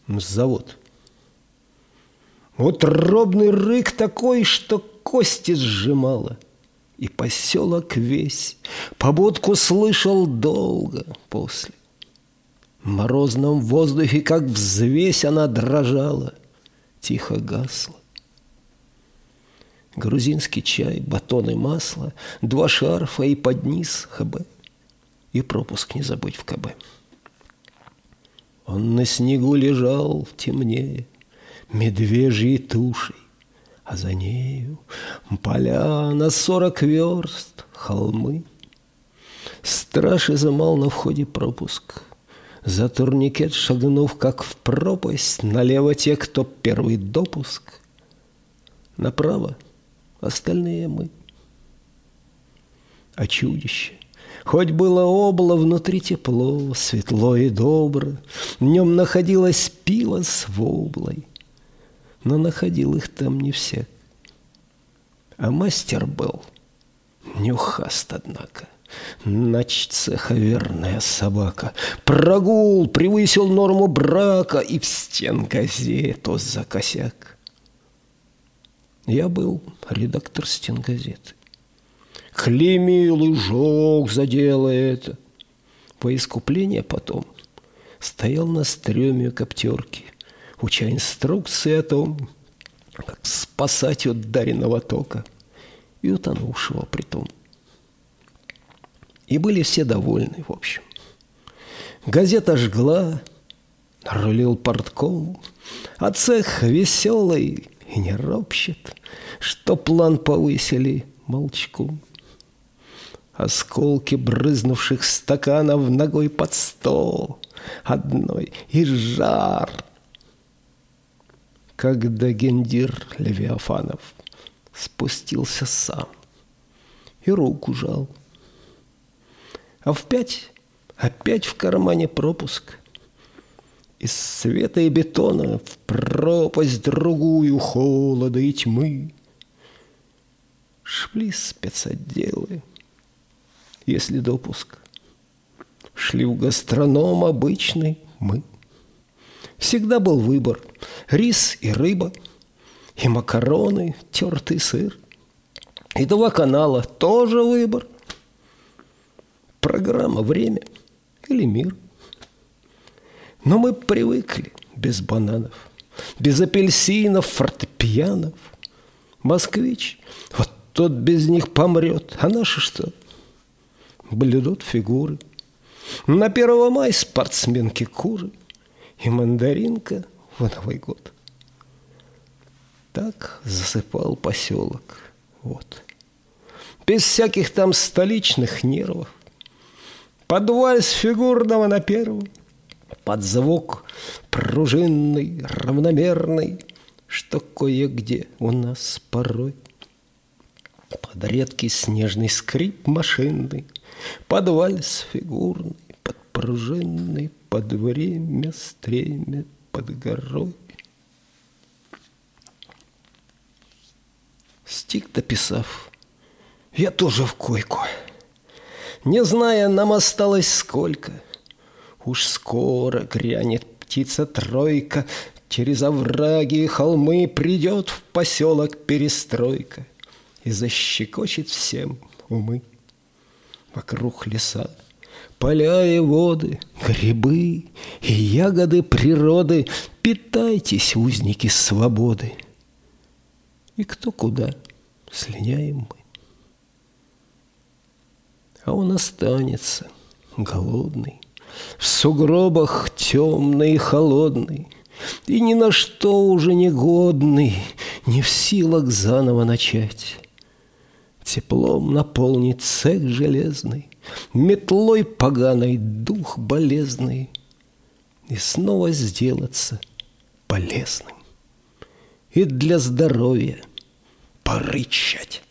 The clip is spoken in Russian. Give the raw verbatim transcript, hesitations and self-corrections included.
завод. Утробный рык такой, что кости сжимало, и поселок весь побудку слышал долго после. В морозном воздухе, как взвесь, она дрожала, тихо гасла. Грузинский чай, батон и масло, два шарфа и под низ ХБ. И пропуск не забыть в КБ. Он на снегу лежал темнее медвежьей тушей, а за нею поля на сорок верст, холмы. Страж изымал на входе пропуск. За турникет шагнув, как в пропасть, налево те, кто первый допуск, направо остальные мы. А чудище, хоть было обло, внутри тепло, светло и добро, в нем находилось пиво с воблой, но находил их там не всяк. А мастер был нюхаст, однако, нач цеха верная собака. Прогул превысил норму брака, и в стен газету за косяк. Я был редактор стенгазеты. Клеймил и жёг за дело это. По искуплению потом стоял на стреме коптерки, уча инструкции о том, как спасать от даренного тока и утонувшего притом. И были все довольны, в общем. Газета жгла, рулил портком, а цех веселый и не ропщет, что план повысили молчком. Осколки брызнувших стаканов ногой под стол одной и жар. Когда гендир Левиафанов спустился сам и руку жал. А в пять опять в кармане пропуск. Из света и бетона в пропасть другую холода и тьмы шли спецотделы, если допуск. Шли в гастроном обычный мы. Всегда был выбор: рис и рыба, и макароны, тертый сыр. И два канала тоже выбор. Программа «Время» или «Мир». Но мы привыкли без бананов, без апельсинов, фортепианов. Москвич, вот тот без них помрет, а наши что? Блюдут фигуры. На первого мая спортсменки куры и мандаринка в Новый год. Так засыпал поселок. Вот. Без всяких там столичных нервов. Под вальс фигурного на первый, под звук пружинный, равномерный, что кое-где у нас порой. Под редкий снежный скрип машинный, под вальс фигурный, под пружинный, под время стремя, под горой. Стих дописав, я тоже в койку. Не зная, нам осталось сколько. Уж скоро грянет птица-тройка, через овраги и холмы придет в поселок перестройка и защекочет всем умы. Вокруг леса, поля и воды, грибы и ягоды природы. Питайтесь, узники свободы. И кто куда, слиняем мы. А он останется голодный, в сугробах темный и холодный, и ни на что уже не годный, не в силах заново начать. Теплом наполнить цех железный, метлой поганой дух болезный, и снова сделаться полезным, и для здоровья порычать.